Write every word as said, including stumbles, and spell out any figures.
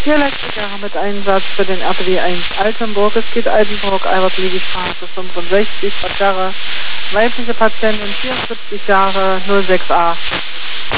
Vierlektriker mit Einsatz für den R T W eins Altenburg. Es geht Altenburg, Albert-Levy-Straße fünfundsechzig, Baccara. Weibliche Patientin, vierundsiebzig Jahre, null sechs a.